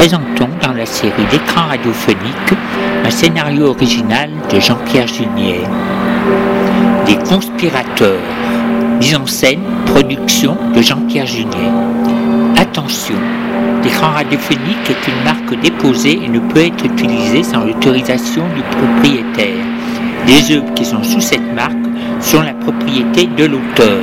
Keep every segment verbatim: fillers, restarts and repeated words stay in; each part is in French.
présentons dans la série d'écran radiophonique un scénario original de Jean-Pierre Junier. Les conspirateurs. Mise en scène, production de Jean-Pierre Junier. Attention, l'écran radiophonique est une marque déposée et ne peut être utilisé sans l'autorisation du propriétaire. Les œuvres qui sont sous cette marque sont la propriété de l'auteur.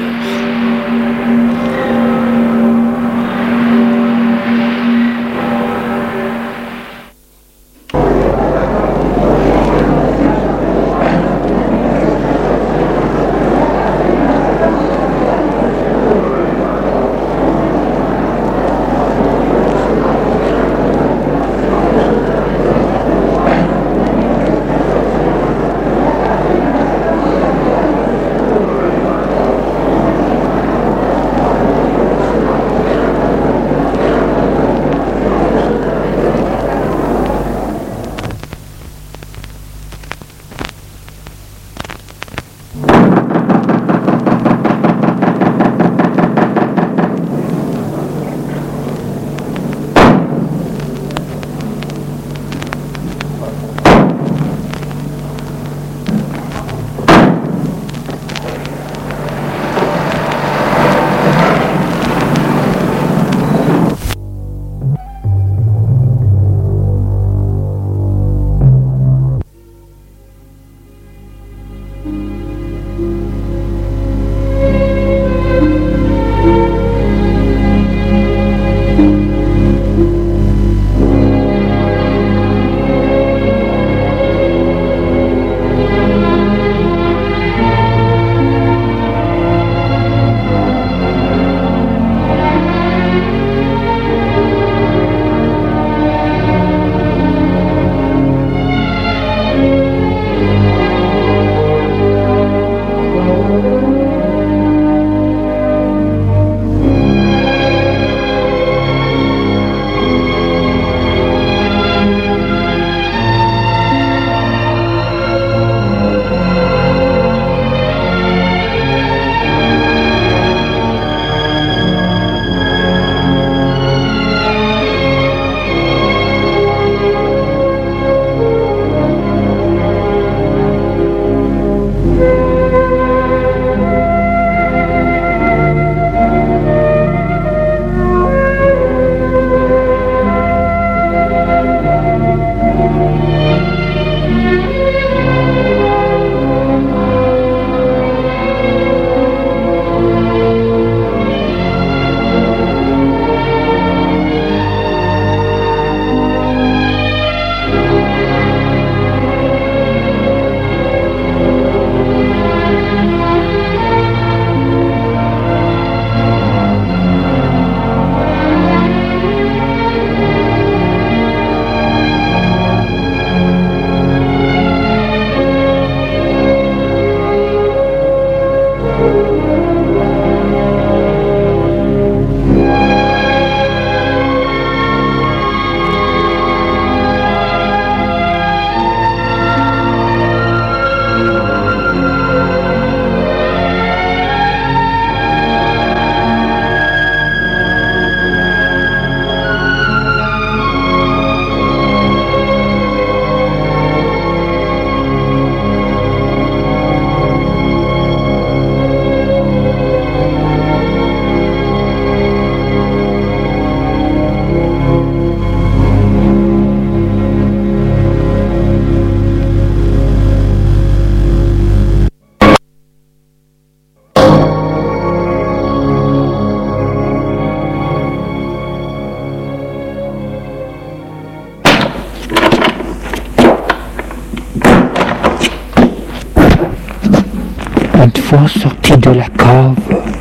Une fois sortis de la cave,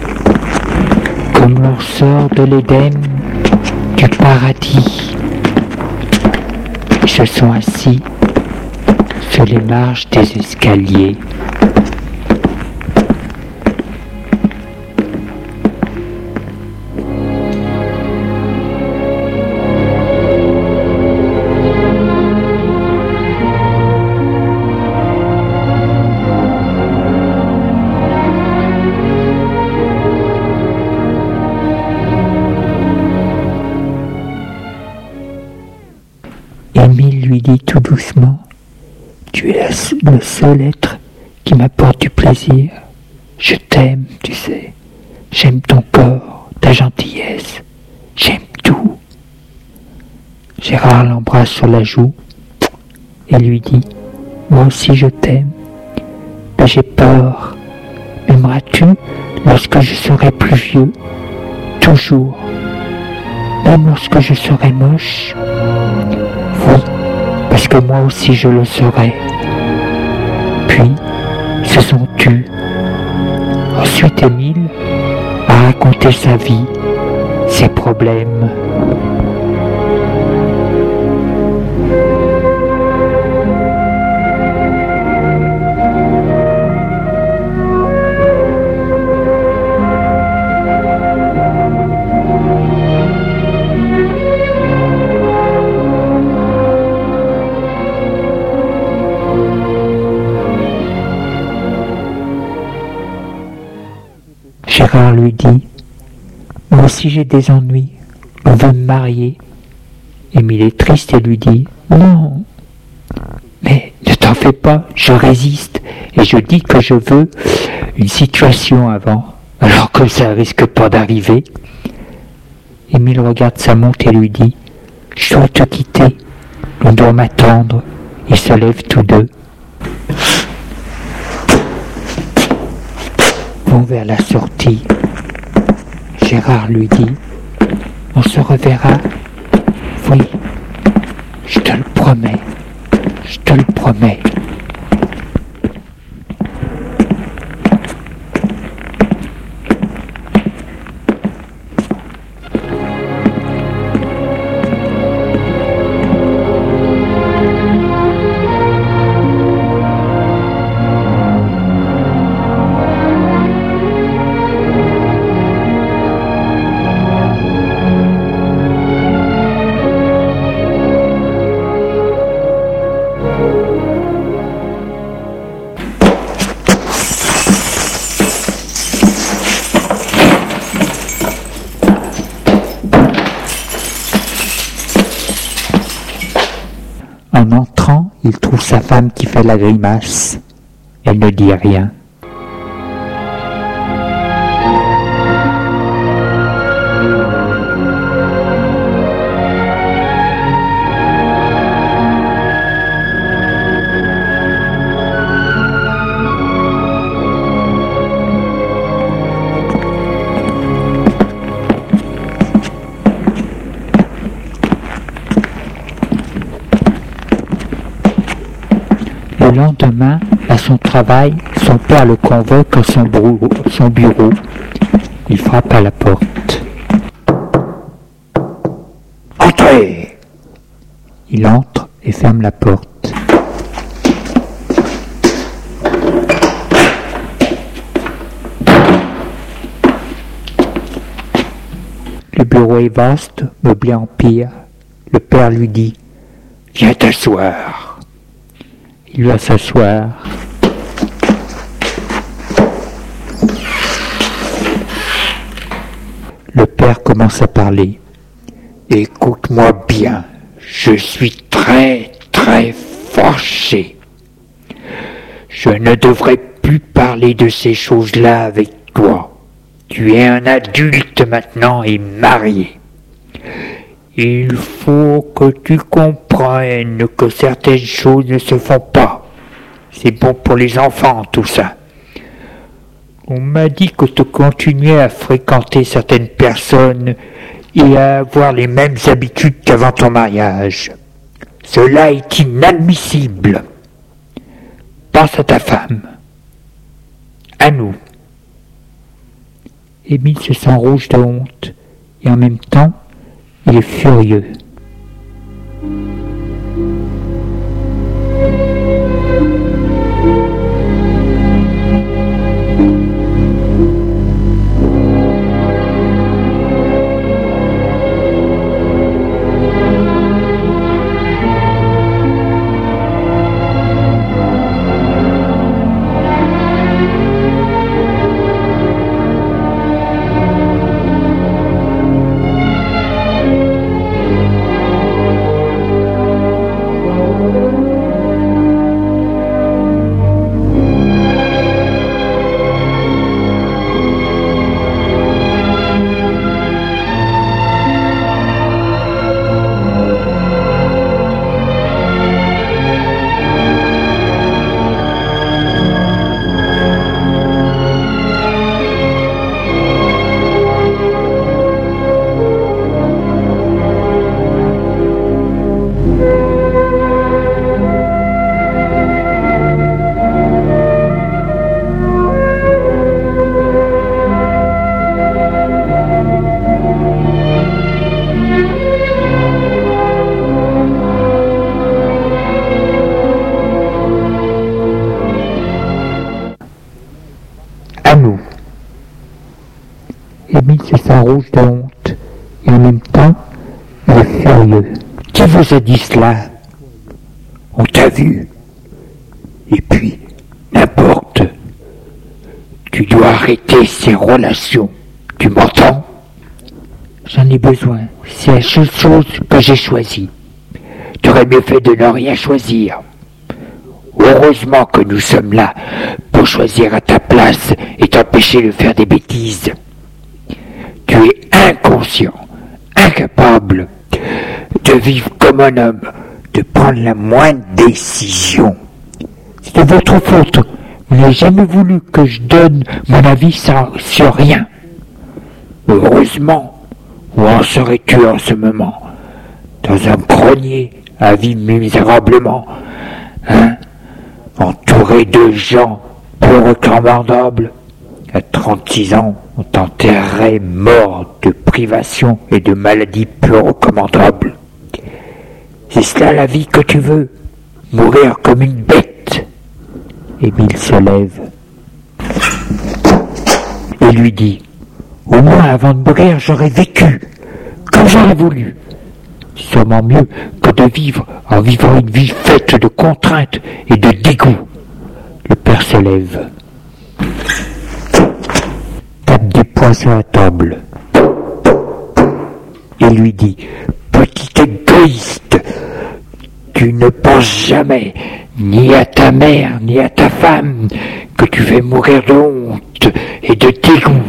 comme l'on sort de l'Éden, du paradis, ils se sont assis sur les marches des escaliers. Émile lui dit tout doucement, « Tu es le seul être qui m'apporte du plaisir. Je t'aime, tu sais. J'aime ton corps, ta gentillesse. J'aime tout. » Gérard l'embrasse sur la joue et lui dit, « Moi aussi je t'aime, mais j'ai peur. M'aimeras-tu lorsque je serai plus vieux? Toujours. Même lorsque je serai moche? Oui, parce que moi aussi je le serai. » Puis, se sont tus. Ensuite, Émile a raconté sa vie, ses problèmes. Gérard lui dit, « Moi aussi j'ai des ennuis, on veut me marier. » Émile est triste et lui dit, « Non, mais ne t'en fais pas, je résiste et je dis que je veux une situation avant, alors que ça risque pas d'arriver. » Émile regarde sa montre et lui dit, « Je dois te quitter, on doit m'attendre. » Ils se lèvent tous deux. Vont vers la sortie. Gérard lui dit, « On se reverra? Oui, je te le promets, je te le promets. » En entrant, il trouve sa femme qui fait la grimace. Elle ne dit rien. Le lendemain, à son travail, son père le convoque à son bureau. Son bureau. Il frappe à la porte. « Entrez !» Il entre et ferme la porte. Le bureau est vaste, meublé en pierre. Le père lui dit « Viens t'asseoir !» Il va s'asseoir. Le père commence à parler. « Écoute-moi bien, je suis très très fâché. Je ne devrais plus parler de ces choses-là avec toi. Tu es un adulte maintenant et marié. Il faut que tu comprennes que certaines choses ne se font pas. C'est bon pour les enfants, tout ça. On m'a dit que tu continuais à fréquenter certaines personnes et à avoir les mêmes habitudes qu'avant ton mariage. Cela est inadmissible. Pense à ta femme. À nous. » Émile se sent rouge de honte et en même temps, il est furieux. rouge de honte. Et en même temps, il est furieux. Qui vous a dit cela? On t'a vu. Et puis, n'importe. Tu dois arrêter ces relations. Tu m'entends? J'en ai besoin. C'est la seule chose que j'ai choisie. Tu aurais mieux fait de ne rien choisir. Heureusement que nous sommes là pour choisir à ta place et t'empêcher de faire des bêtises. Tu es inconscient, incapable de vivre comme un homme, de prendre la moindre décision. C'est de votre faute. Vous n'avez jamais voulu que je donne mon avis sur, sur rien. Heureusement. Où en serais-tu en ce moment? Dans un grenier, à vivre misérablement, hein? Entouré de gens peu recommandables. À trente-six ans, on t'enterrait mort de privation et de maladies peu recommandables. C'est cela la vie que tu veux? Mourir comme une bête? Émile se lève et lui dit: au moins avant de mourir, j'aurais vécu comme j'aurais voulu. C'est sûrement mieux que de vivre en vivant une vie faite de contraintes et de dégoût. Le père se lève, tape des poings sur la table et lui dit: petit égoïste, tu ne penses jamais ni à ta mère ni à ta femme que tu vas mourir de honte et de dégoût.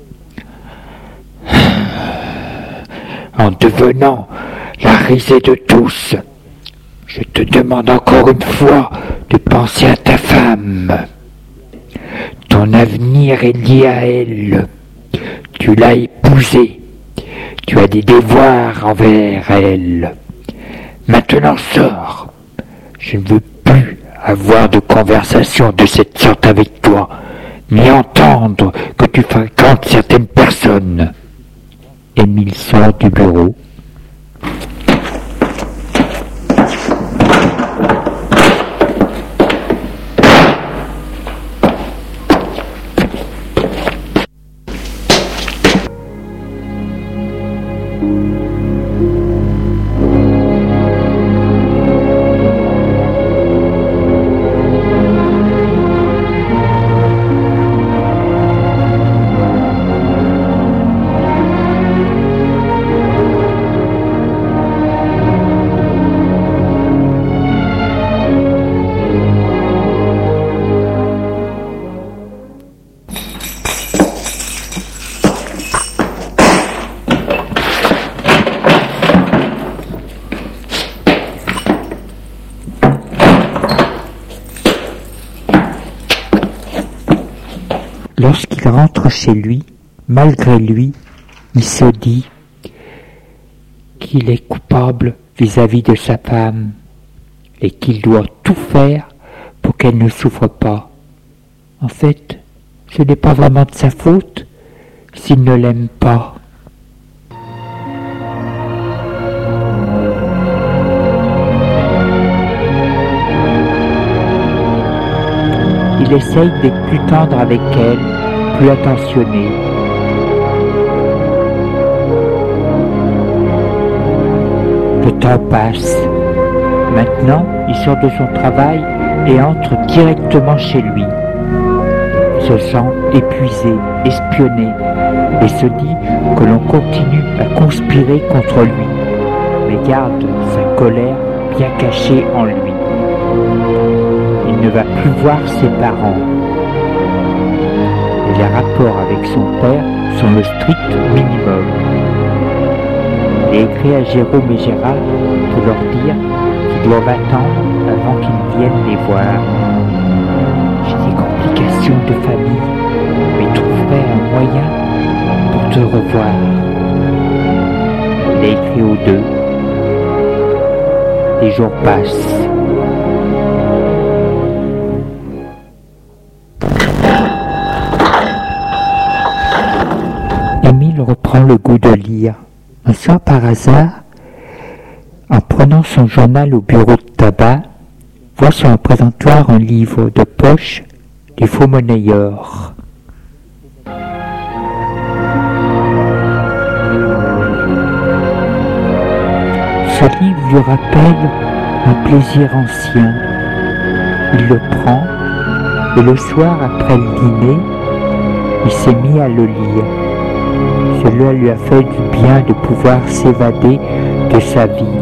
En devenant la risée de tous, je te demande encore une fois de penser à ta femme. Ton avenir est lié à elle. Tu l'as épousée. Tu as des devoirs envers elle. Maintenant sors. Je ne veux plus avoir de conversation de cette sorte avec toi, ni entendre que tu fréquentes certaines personnes. Émile sort du bureau. Lorsqu'il rentre chez lui, malgré lui, il se dit qu'il est coupable vis-à-vis de sa femme et qu'il doit tout faire pour qu'elle ne souffre pas. En fait, ce n'est pas vraiment de sa faute s'il ne l'aime pas. Il essaye d'être plus tendre avec elle, plus attentionné. Le temps passe. Maintenant, il sort de son travail et entre directement chez lui. Il se sent épuisé, espionné, et se dit que l'on continue à conspirer contre lui, mais garde sa colère bien cachée en lui. Il ne va plus voir ses parents. Et les rapports avec son père sont le strict minimum. Il a écrit à Jérôme et Gérard pour leur dire qu'ils doivent attendre avant qu'ils viennent les voir. J'ai des complications de famille, mais trouverai un moyen pour te revoir. Il a écrit aux deux. Les jours passent. Émile reprend le goût de lire. Un soir par hasard, en prenant son journal au bureau de tabac, voit sur un présentoir un livre de poche des faux monnayeurs. Ce livre lui rappelle un plaisir ancien. Il le prend et le soir après le dîner, il s'est mis à le lire. Cela lui a fait du bien de pouvoir s'évader de sa vie.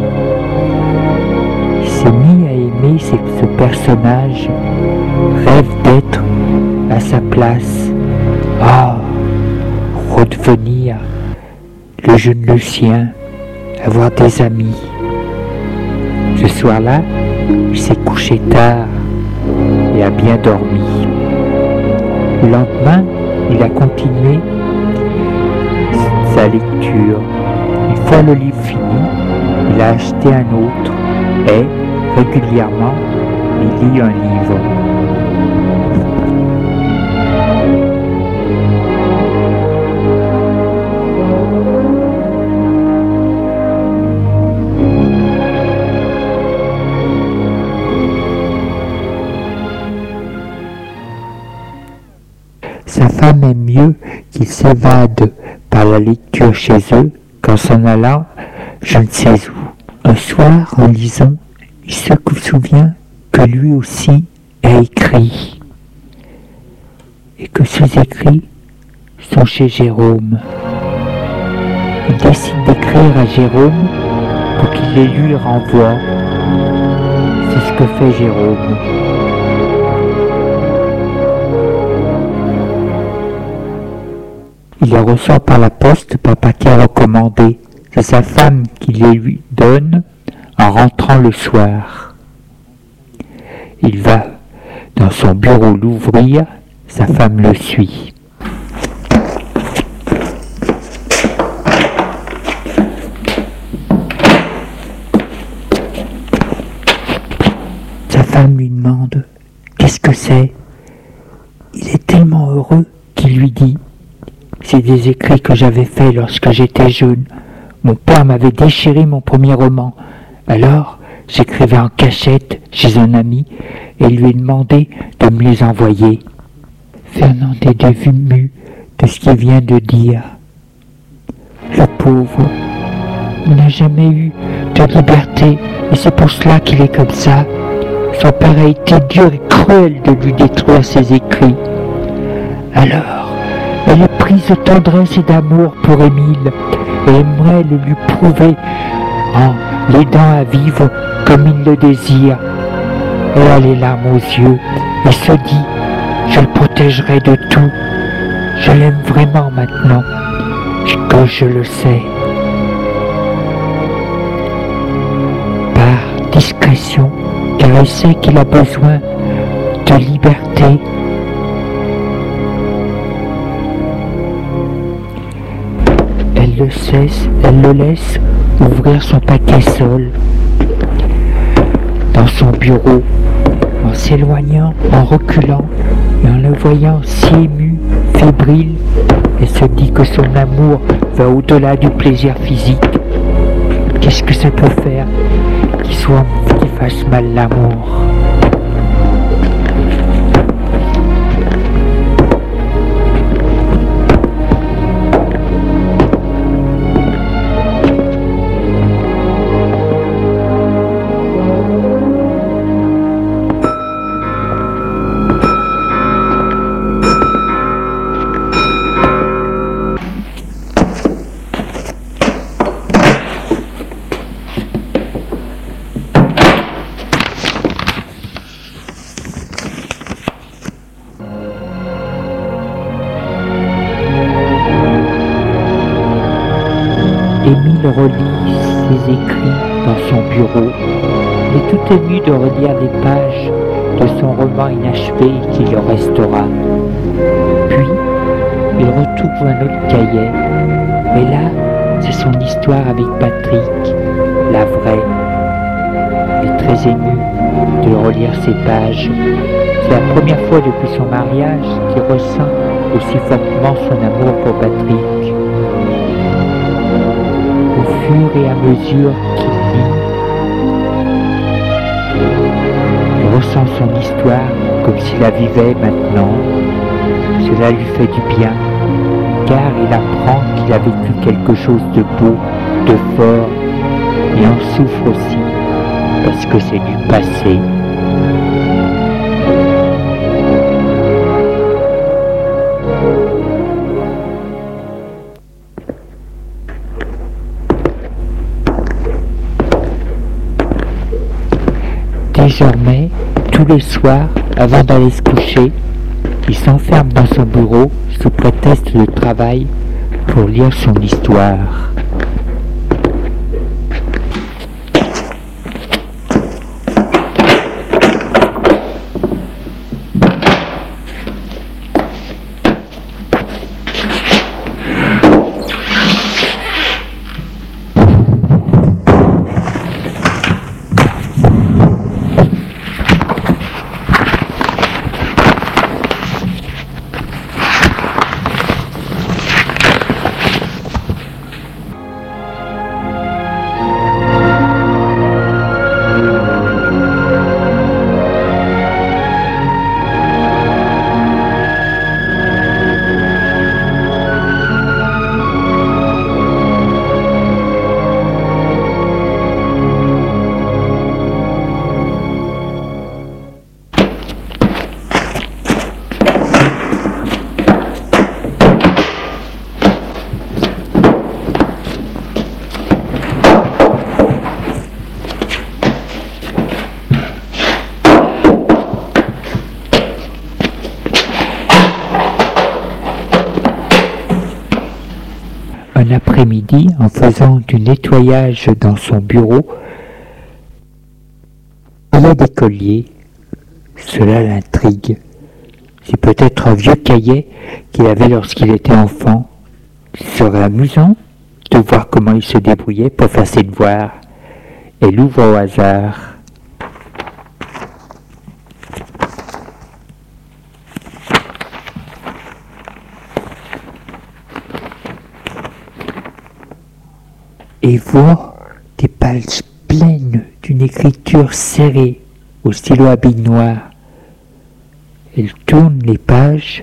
Il s'est mis à aimer ce personnage, rêve d'être à sa place. Ah, redevenir le jeune Lucien, avoir des amis. Ce soir-là, il s'est couché tard et a bien dormi. Le lendemain, il a continué sa lecture. Une fois le livre fini, il a acheté un autre et, régulièrement, il lit un livre. Sa femme aime mieux qu'il s'évade par la lecture chez eux qu'en s'en allant je ne sais où. Un soir, en lisant, il se souvient que lui aussi a écrit et que ses écrits sont chez Jérôme. Il décide d'écrire à Jérôme pour qu'il les lui renvoie. C'est ce que fait Jérôme. Il les reçoit par la poste par paquet recommandé. C'est sa femme qui les lui donne en rentrant le soir. Il va dans son bureau l'ouvrir, sa femme le suit. Sa femme lui demande « Qu'est-ce que c'est ?» Il est tellement heureux qu'il lui dit « C'est des écrits que j'avais faits lorsque j'étais jeune. Mon père m'avait déchiré mon premier roman. Alors, j'écrivais en cachette chez un ami et lui ai demandé de me les envoyer. » Fernand est ému de ce qu'il vient de dire. Le pauvre, il n'a jamais eu de liberté et c'est pour cela qu'il est comme ça. Son père a été dur et cruel de lui détruire ses écrits. Alors, elle est prise de tendresse et d'amour pour Émile et aimerait le lui prouver en l'aidant à vivre comme il le désire. Elle a les larmes aux yeux et se dit « Je le protégerai de tout. Je l'aime vraiment maintenant que je le sais. » Par discrétion, car elle sait qu'il a besoin de liberté. Elle le cesse, elle le laisse ouvrir son paquet seul dans son bureau, en s'éloignant, en reculant et en le voyant si ému, fébrile. Elle se dit que son amour va au-delà du plaisir physique. Qu'est-ce que ça peut faire qu'il soit, qu'il fasse mal l'amour? Émile relit ses écrits dans son bureau. Il est tout ému de relire les pages de son roman inachevé qui le restera. Puis, il retrouve un autre cahier. Mais là, c'est son histoire avec Patrick, la vraie. Il est très ému de relire ces pages. C'est la première fois depuis son mariage qu'il ressent aussi fortement son amour pour Patrick. Au fur et à mesure qu'il lit, il ressent son histoire comme s'il la vivait maintenant. Cela lui fait du bien, car il apprend qu'il a vécu quelque chose de beau, de fort. Et on souffre aussi, parce que c'est du passé. Désormais, tous les soirs, avant d'aller se coucher, il s'enferme dans son bureau sous prétexte de travail pour lire son histoire. Un après-midi, en faisant du nettoyage dans son bureau, il a des colliers. Cela l'intrigue. C'est peut-être un vieux cahier qu'il avait lorsqu'il était enfant. Il serait amusant de voir comment il se débrouillait pour faire ses devoirs. Elle ouvre au hasard. Et voit des pages pleines d'une écriture serrée au stylo à billes noires. Elle tourne les pages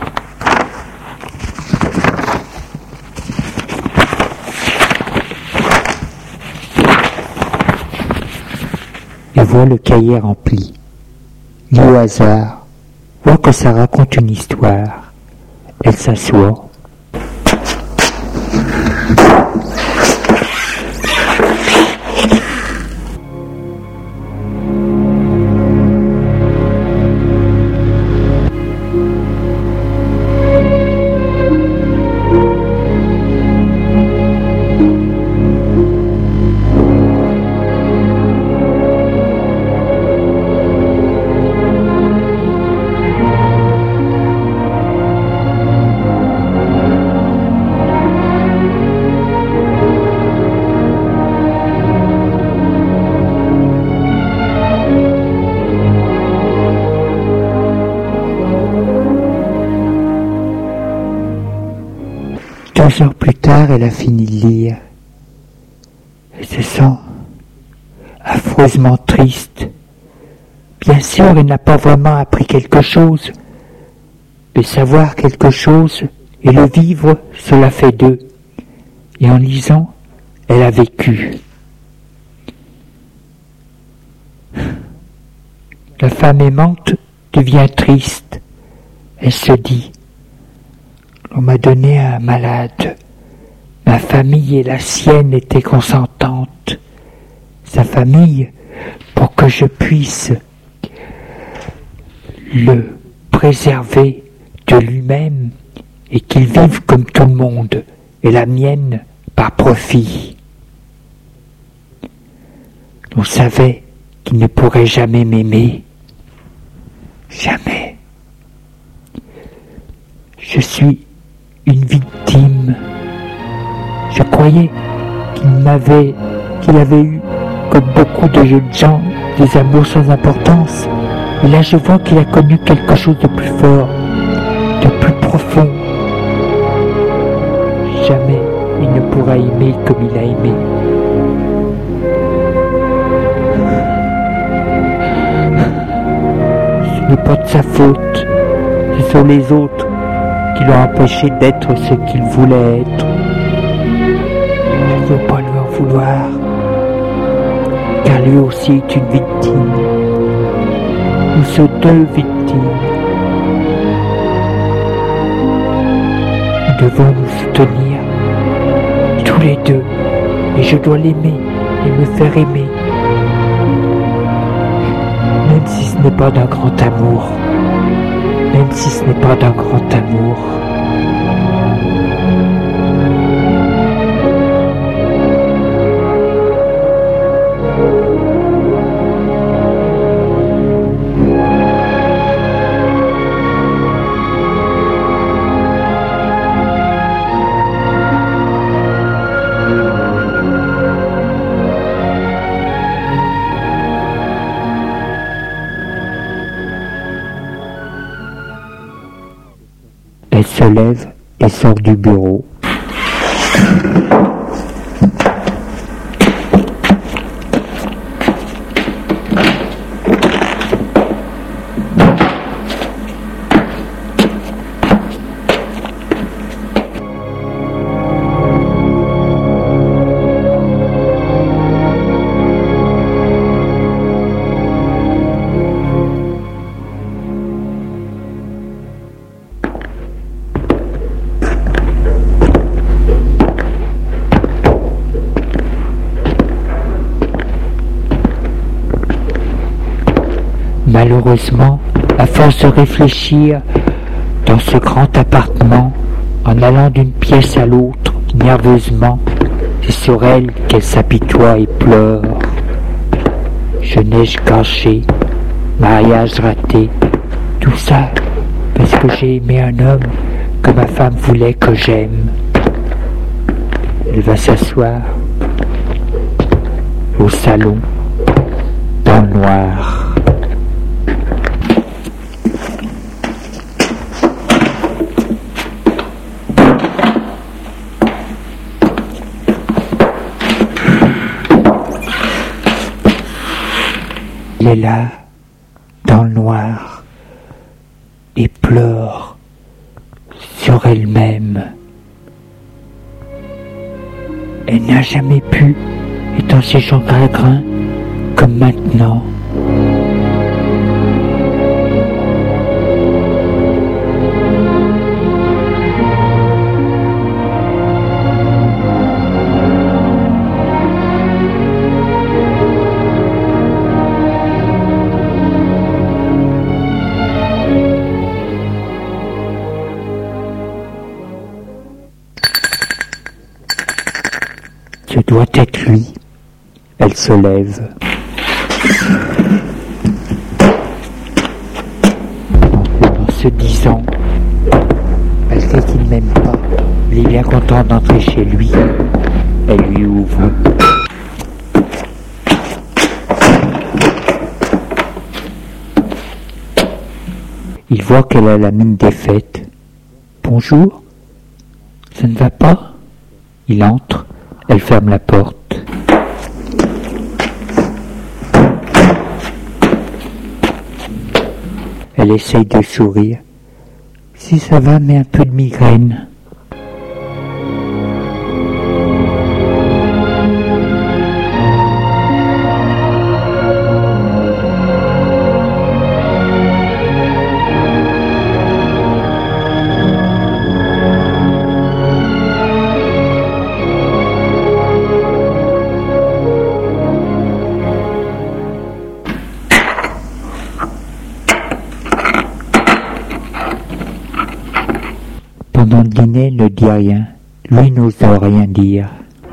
et voit le cahier rempli. Lit au hasard, voit que ça raconte une histoire. Elle s'assoit. Deux heures plus tard, elle a fini de lire. Elle se sent affreusement triste. Bien sûr, elle n'a pas vraiment appris quelque chose. Mais savoir quelque chose et le vivre, cela fait deux. Et en lisant, elle a vécu. La femme aimante devient triste. Elle se dit: on m'a donné un malade. Ma famille et la sienne étaient consentantes. Sa famille, pour que je puisse le préserver de lui-même et qu'il vive comme tout le monde, et la mienne par profit. On savait qu'il ne pourrait jamais m'aimer. Jamais. Je suis une victime. Je croyais qu'il m'avait, qu'il avait eu, comme beaucoup de jeunes gens, des amours sans importance. Et là, je vois qu'il a connu quelque chose de plus fort, de plus profond. Jamais il ne pourra aimer comme il a aimé. Ce n'est pas de sa faute. Ce sont les autres qui l'ont empêché d'être ce qu'il voulait être. Je ne veux pas lui en vouloir. car lui aussi est une victime. Nous sommes deux victimes. Nous devons nous soutenir, tous les deux, et je dois l'aimer et me faire aimer, même si ce n'est pas d'un grand amour, même si ce n'est pas d'un grand amour. Elle se lève et sort du bureau. Malheureusement, à force de réfléchir dans ce grand appartement, en allant d'une pièce à l'autre, nerveusement, c'est sur elle qu'elle s'apitoie et pleure. Jeunesse gâchée, mariage raté, tout ça parce que j'ai aimé un homme que ma femme voulait que j'aime. Elle va s'asseoir au salon, dans le noir. Elle est là, dans le noir, et pleure sur elle-même. Elle n'a jamais pu étancher son chagrin comme maintenant. Ce doit être lui. Elle se lève. En se disant, malgré qu'il ne m'aime pas, il est bien content d'entrer chez lui. Elle lui ouvre. Il voit qu'elle a la mine défaite. Bonjour, ça ne va pas? Il entre. Elle ferme la porte. Elle essaye de sourire. Si ça va, mais un peu de migraine. Pendant le dîner, elle ne dit rien. Lui n'ose rien dire.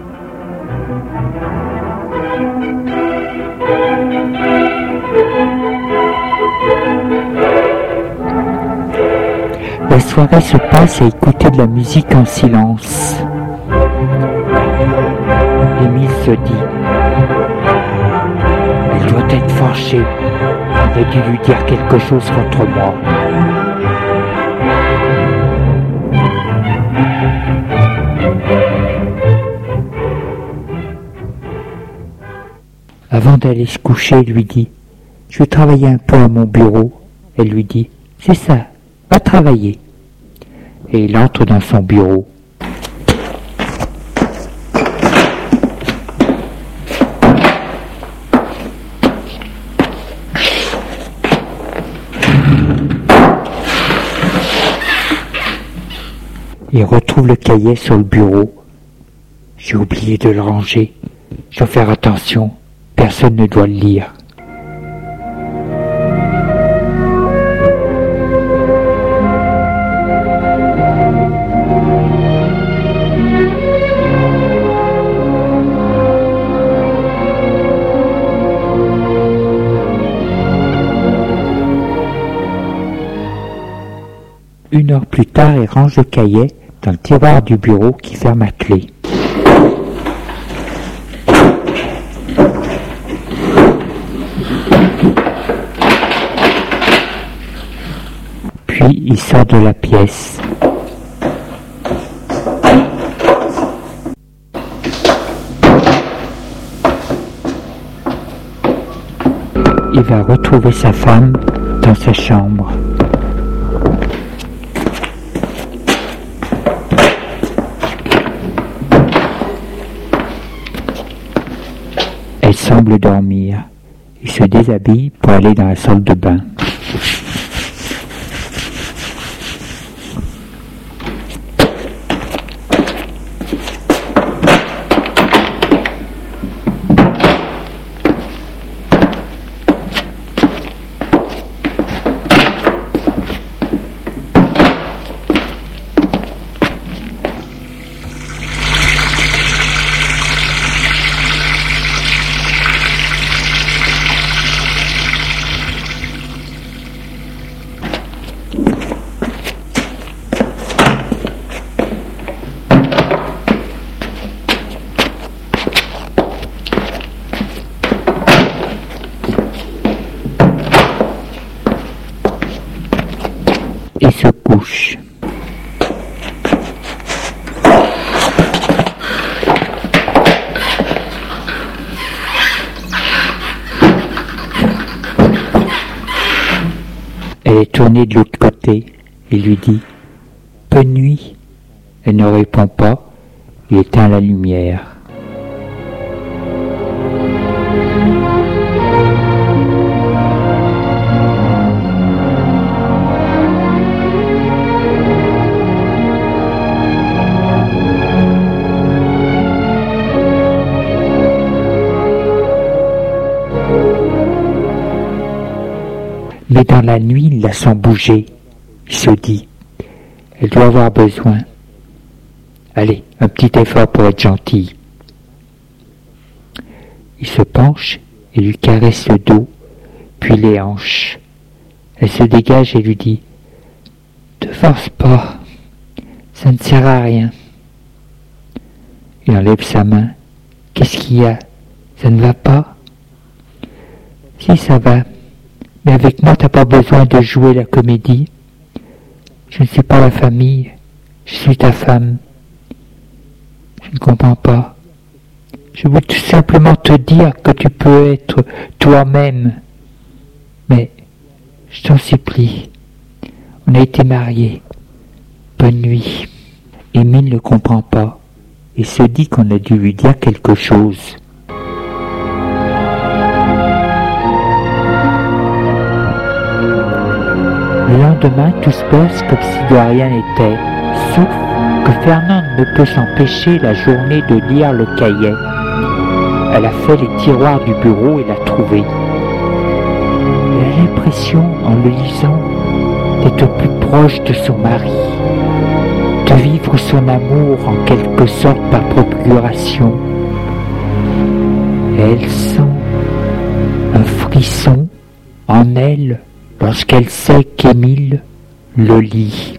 La soirée se passe à écouter de la musique en silence. Émile se dit, elle doit être fâchée. On a dû lui dire quelque chose contre moi. Avant d'aller se coucher, il lui dit « Je vais travailler un peu à mon bureau. » Elle lui dit « C'est ça, va travailler. » Et il entre dans son bureau. Il retrouve le cahier sur le bureau. J'ai oublié de le ranger. Je dois faire attention. Personne ne doit le lire. Une heure plus tard, il range le cahier dans le tiroir du bureau qui ferme à clé. Puis il sort de la pièce. Il va retrouver sa femme dans sa chambre. Elle semble dormir. Il se déshabille pour aller dans la salle de bain. Et se couche. Elle est tournée de l'autre côté et lui dit « Bonne nuit ». Elle ne répond pas, il éteint la lumière. Mais dans la nuit, il la sent bouger. Il se dit, elle doit avoir besoin. Allez, un petit effort pour être gentil. Il se penche et lui caresse le dos, puis les hanches. Elle se dégage et lui dit, ne te force pas, ça ne sert à rien. Il enlève sa main. Qu'est-ce qu'il y a? Ça ne va pas? Si, ça va. Mais avec moi, t'as pas besoin de jouer la comédie. Je ne suis pas la famille, je suis ta femme. Je ne comprends pas. Je veux tout simplement te dire que tu peux être toi-même. Mais, je t'en supplie, on a été mariés. Bonne nuit. Émile ne comprend pas et se dit qu'on a dû lui dire quelque chose. Le lendemain, tout se passe comme si de rien n'était, sauf que Fernande ne peut s'empêcher la journée de lire le cahier. Elle a fait les tiroirs du bureau et l'a trouvé. Elle a l'impression, en le lisant, d'être plus proche de son mari, de vivre son amour en quelque sorte par procuration. Et elle sent un frisson en elle lorsqu'elle sait qu'Émile le lit.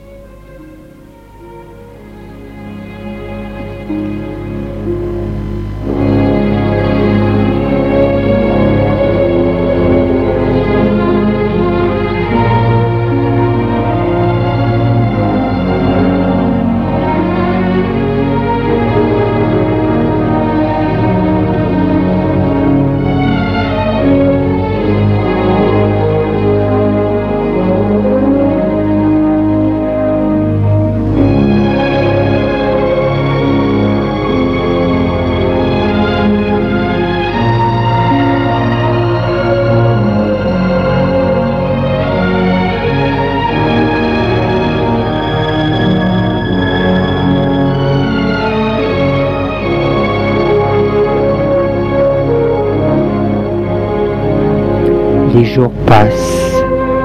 Les jours passent.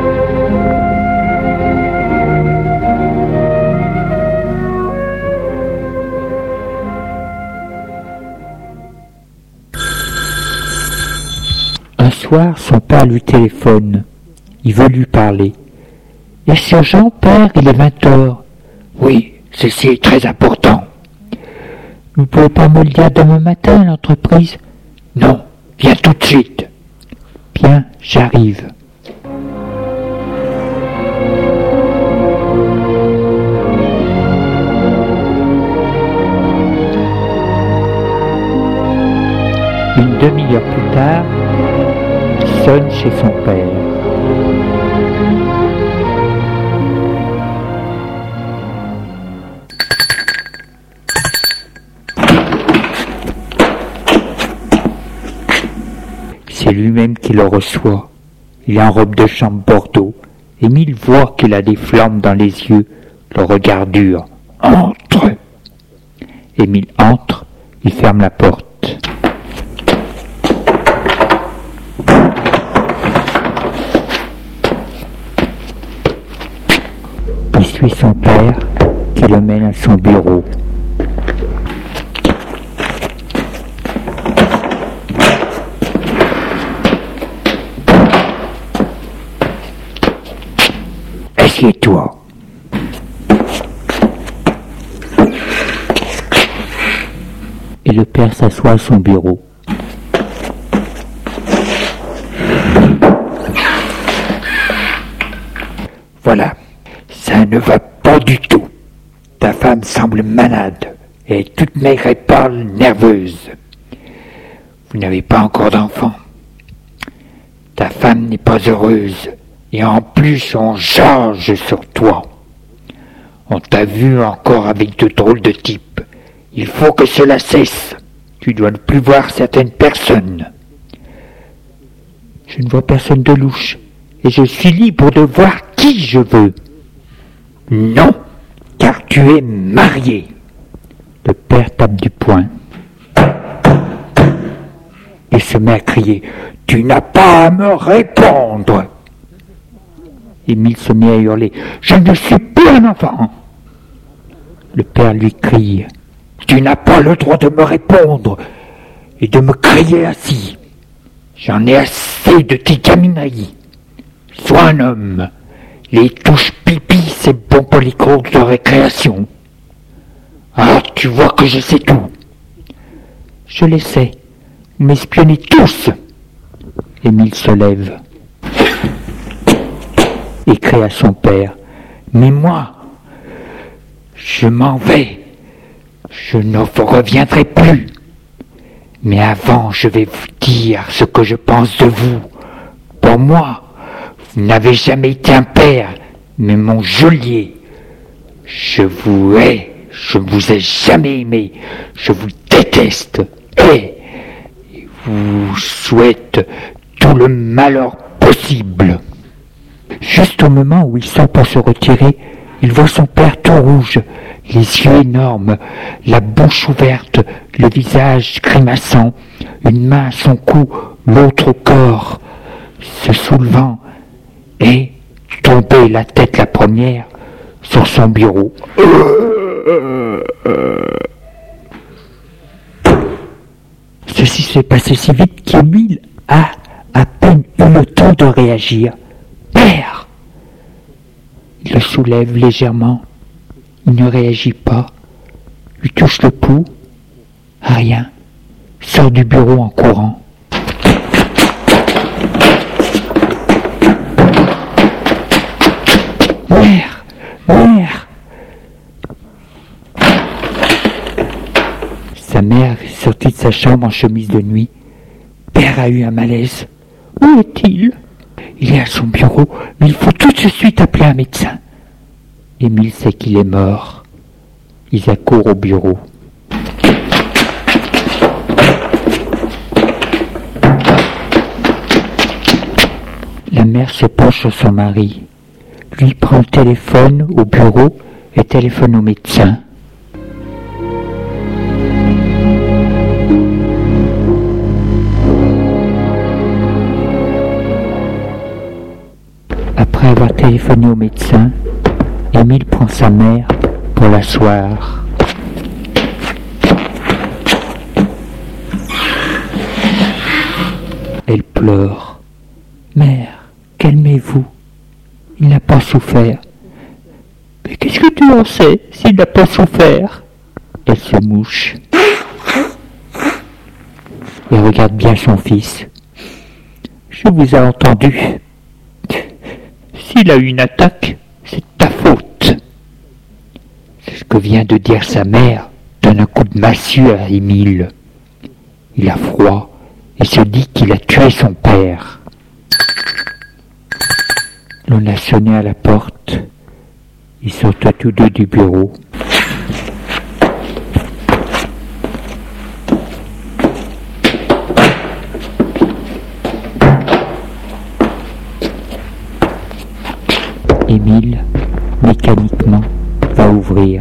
Un soir, son père lui téléphone. Il veut lui parler. « Est-ce urgent, père? Il est vingt heures. »« Oui, ceci est très important. »« Vous ne pouvez pas me le dire demain matin à l'entreprise? »« Non, viens tout de suite. »« Bien, j'arrive. » Une demi-heure plus tard, il sonne chez son père. C'est lui-même qui le reçoit. Il est en robe de chambre bordeaux. Émile voit qu'il a des flammes dans les yeux, le regard dur. « Entre !» Émile entre, il ferme la porte. Il suit son père, qui le mène à son bureau. Assieds-toi. Et le père s'assoit à son bureau. Voilà, ça ne va pas du tout. Ta femme semble malade. Elle est toute maigre et pâle, nerveuse. Vous n'avez pas encore d'enfant. Ta femme n'est pas heureuse. Et en plus, on charge sur toi. On t'a vu encore avec de drôles de types. Il faut que cela cesse. Tu dois ne plus voir certaines personnes. Je ne vois personne de louche. Et je suis libre de voir qui je veux. Non, car tu es marié. Le père tape du poing. Il se met à crier. Tu n'as pas à me répondre. Émile se met à hurler. Je ne suis plus un enfant. Le père lui crie. Tu n'as pas le droit de me répondre et de me crier ainsi. J'en ai assez de tes gamineries. Sois un homme. Les touches pipi, c'est bon pour les cours de récréation. Ah, tu vois que je sais tout. Je le sais. Vous m'espionnez tous. Émile se lève et crie à son père. Mais moi, je m'en vais. Je ne vous reviendrai plus. Mais avant, je vais vous dire ce que je pense de vous. Pour moi, vous n'avez jamais été un père, mais mon geôlier. Je vous hais, je ne vous ai jamais aimé, je vous déteste et vous souhaite tout le malheur possible. Juste au moment où il sort pour se retirer, il voit son père tout rouge, les yeux énormes, la bouche ouverte, le visage grimaçant, une main à son cou, l'autre au corps, se soulevant et tomber la tête la première sur son bureau. Ceci s'est passé si vite qu'Émile a à peine eu le temps de réagir. Père! Il le soulève légèrement. Il ne réagit pas. Lui touche le pouls. Rien. Sort du bureau en courant. Mère! Mère! Sa mère est sortie de sa chambre en chemise de nuit. Père a eu un malaise. Où est-il? Il est à son bureau, mais il faut tout de suite appeler un médecin. Émile sait qu'il est mort. Ils accourent au bureau. La mère se penche sur son mari. Lui prend le téléphone au bureau et téléphone au médecin. Après avoir téléphoné au médecin, Émile prend sa mère pour l'asseoir. Elle pleure. « Mère, calmez-vous. Il n'a pas souffert. »« Mais qu'est-ce que tu en sais s'il n'a pas souffert ?» Elle se mouche. Elle regarde bien son fils. « Je vous ai entendu. S'il a eu une attaque, c'est ta faute. » Ce que vient de dire sa mère donne un coup de massue à Émile. Il a froid et se dit qu'il a tué son père. L'on a sonné à la porte. Ils sortent tous deux du bureau. Émile, mécaniquement, va ouvrir.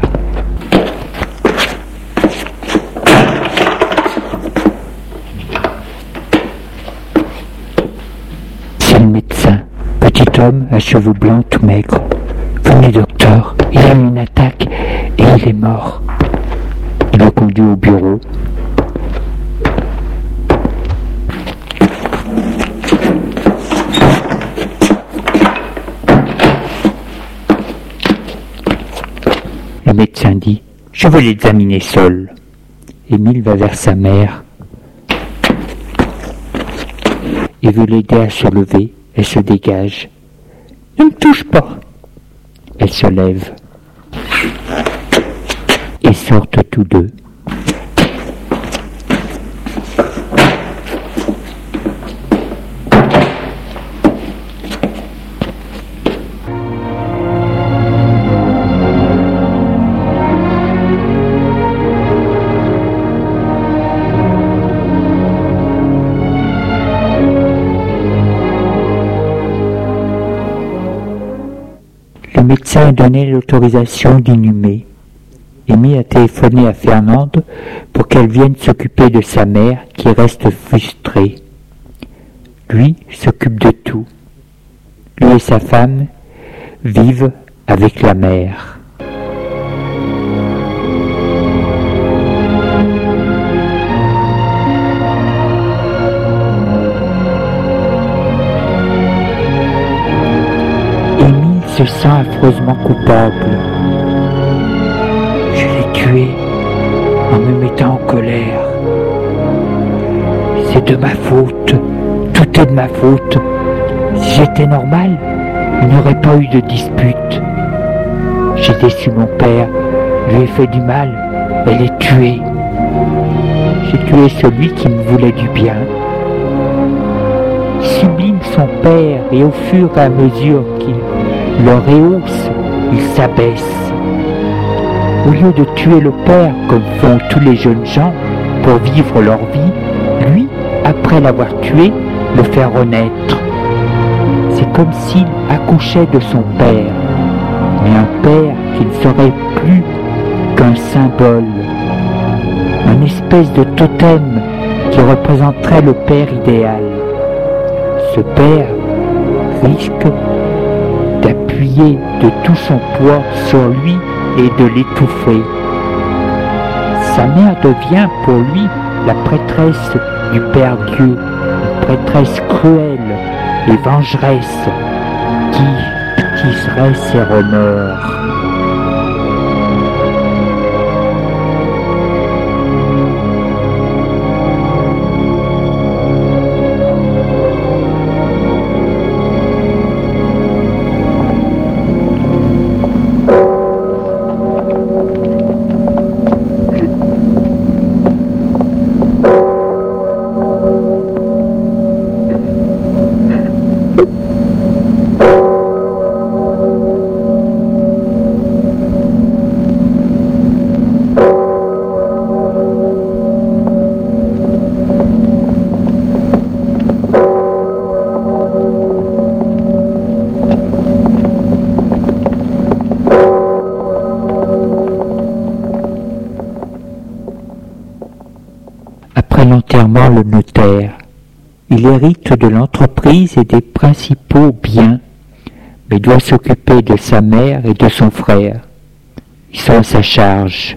C'est le médecin, petit homme à cheveux blancs tout maigre. Venez docteur, il a eu une attaque et il est mort. Il le conduit au bureau. Le médecin dit « Je veux l'examiner seul ». Émile va vers sa mère et veut l'aider à se lever. Elle se dégage. « Ne me touche pas !» Elle se lève et sortent tous deux. Le médecin a donné l'autorisation d'inhumer. Émile a téléphoné à Fernande pour qu'elle vienne s'occuper de sa mère qui reste frustrée. Lui s'occupe de tout. Lui et sa femme vivent avec la mère. Se sent affreusement coupable. Je l'ai tué en me mettant en colère. C'est de ma faute. Tout est de ma faute. Si j'étais normal, il n'y aurait pas eu de dispute. J'ai déçu mon père, lui ai fait du mal, et l'ai tué. J'ai tué celui qui me voulait du bien. Il sublime son père et au fur et à mesure qu'il le rehausse, il s'abaisse. Au lieu de tuer le père comme font tous les jeunes gens pour vivre leur vie, lui, après l'avoir tué, le fait renaître. C'est comme s'il accouchait de son père, mais un père qui ne serait plus qu'un symbole, une espèce de totem qui représenterait le père idéal. Ce père risque d'appuyer de tout son poids sur lui et de l'étouffer. Sa mère devient pour lui la prêtresse du Père Dieu, une prêtresse cruelle et vengeresse qui utiliserait ses remords. L'enterrement, le notaire. Il hérite de l'entreprise et des principaux biens, mais doit s'occuper de sa mère et de son frère. Ils sont à sa charge.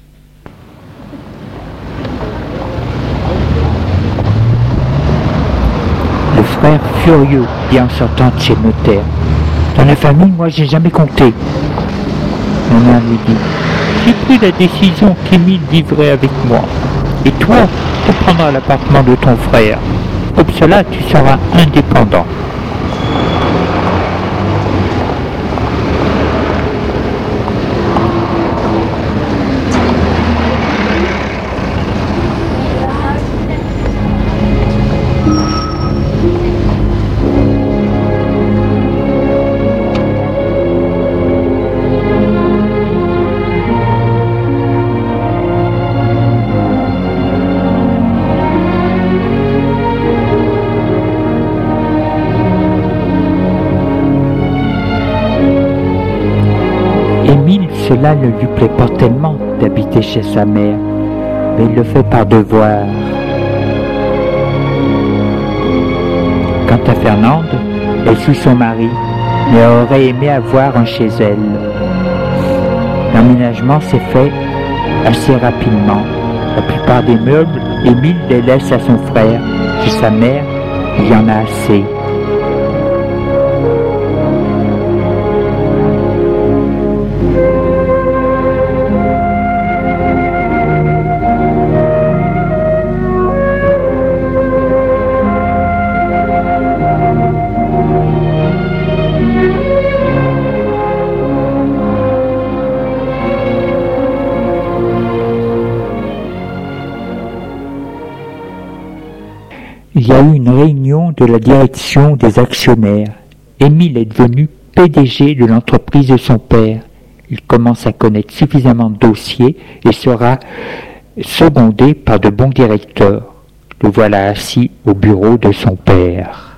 Le frère furieux dit en sortant de chez le notaire. Dans la famille, moi j'ai jamais compté. La mère lui dit, j'ai pris la décision qu'Émile vivrait avec moi. Et toi, tu prendras l'appartement de ton frère. Comme cela, tu seras indépendant. Émile, cela ne lui plaît pas tellement d'habiter chez sa mère, mais il le fait par devoir. Quant à Fernande, elle suit son mari, mais aurait aimé avoir un chez elle. L'emménagement s'est fait assez rapidement. La plupart des meubles, Émile les laisse à son frère. Chez sa mère, il y en a assez. Il y a eu une réunion de la direction des actionnaires. Émile est devenu P D G de l'entreprise de son père. Il commence à connaître suffisamment de dossiers et sera secondé par de bons directeurs. Le voilà assis au bureau de son père.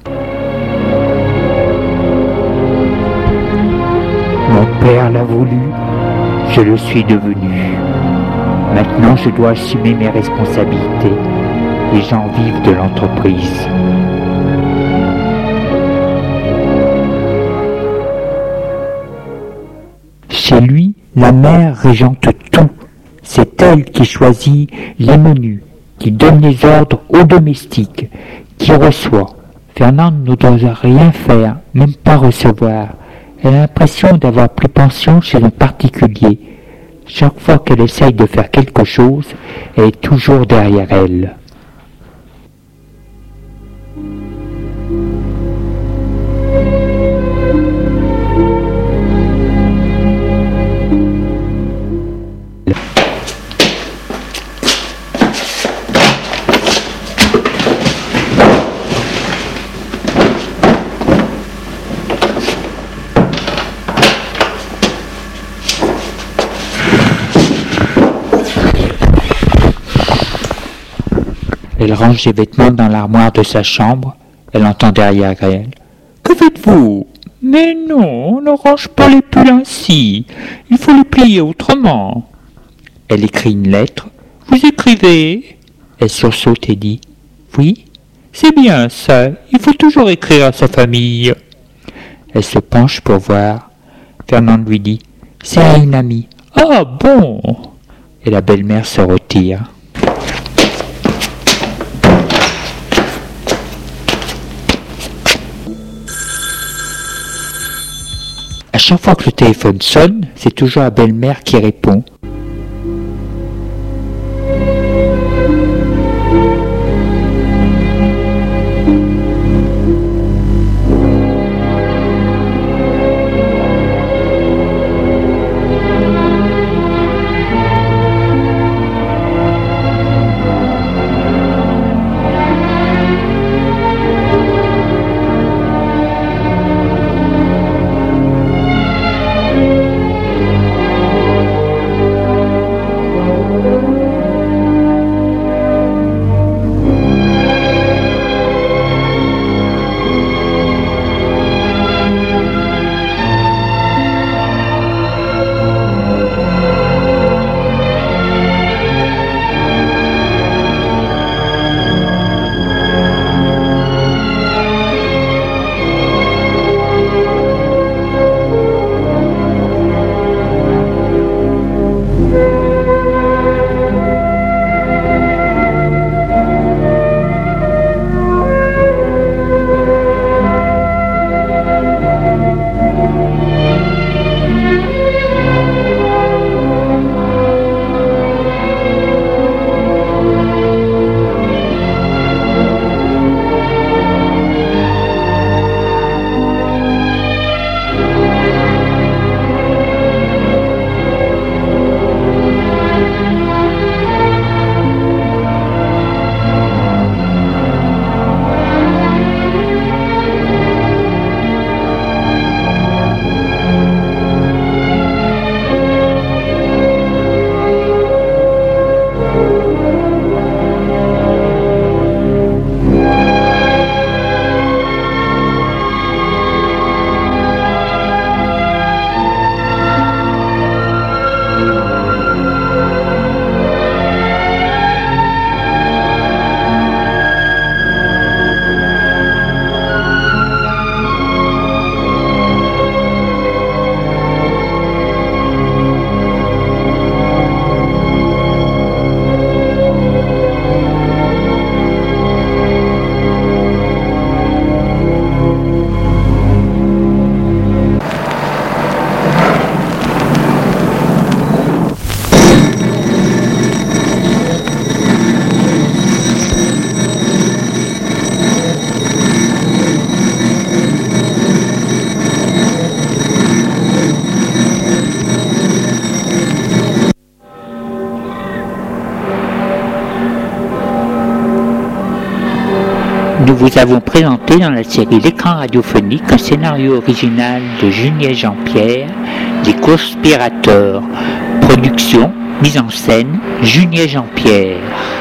Mon père l'a voulu, je le suis devenu. Maintenant, je dois assumer mes responsabilités. Les gens vivent de l'entreprise. Chez lui, la mère régente tout. C'est elle qui choisit les menus, qui donne les ordres aux domestiques, qui reçoit. Fernande ne doit rien faire, même pas recevoir. Elle a l'impression d'avoir pris pension chez un particulier. Chaque fois qu'elle essaye de faire quelque chose, elle est toujours derrière elle. Elle range les vêtements dans l'armoire de sa chambre. Elle entend derrière elle. « Que faites-vous ?»« Mais non, on ne range pas les pulls ainsi. Il faut les plier autrement. » Elle écrit une lettre. « Vous écrivez ?» Elle sursaute et dit. « Oui, c'est bien ça. Il faut toujours écrire à sa famille. » Elle se penche pour voir. Fernande lui dit. « C'est à une amie. »« Ah bon ?» Et la belle-mère se retire. À chaque fois que le téléphone sonne, c'est toujours la belle-mère qui répond. Nous vous avons présenté dans la série L'écran radiophonique un scénario original de Junier Jean-Pierre, Les Conspirateurs. Production, mise en scène, Junier Jean-Pierre.